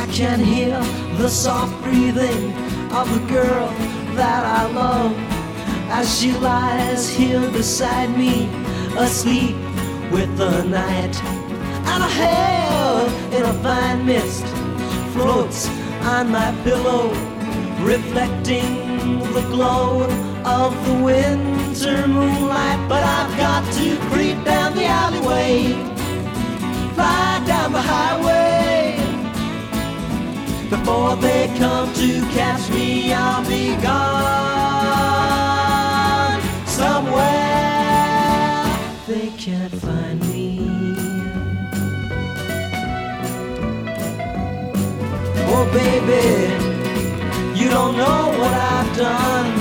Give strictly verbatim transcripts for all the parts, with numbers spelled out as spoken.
can hear the soft breathing of the girl that I love as she lies here beside me, asleep with the night. And her hair in a fine mist floats on my pillow, reflecting the glow of the winter moonlight. But I've got to creep down the alleyway, fly down the highway. Before they come to catch me, I'll be gone somewhere they can't find me. Oh baby, you don't know what I've done.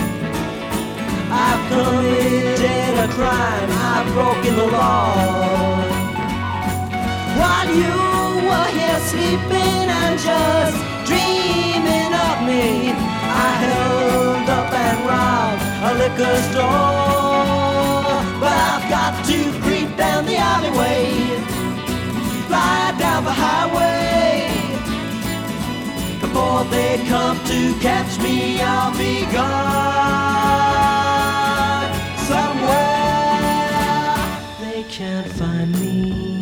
I've committed a crime, I've broken the law. While you were here sleeping and just dreaming of me, I held up and robbed a liquor store. But I've got to creep down the alleyway, fly down the highway. Before they come to catch me, I'll be gone somewhere they can't find me.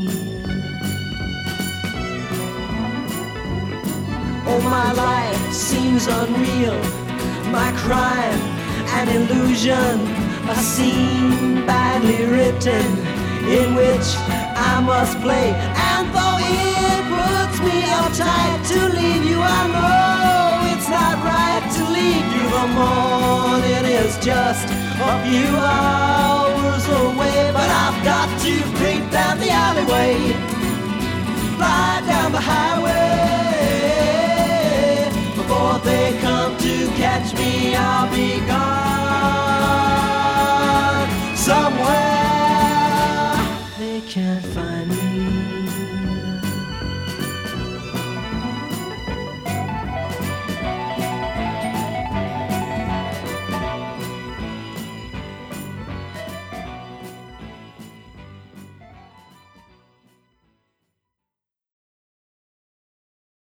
Oh, my life seems unreal, my crime an illusion, a scene badly written in which I must play. And though it puts me uptight to leave you, I know it's not right to leave you. The morning is just a few hours away, but I've got to creep down the alleyway, fly down the highway before they come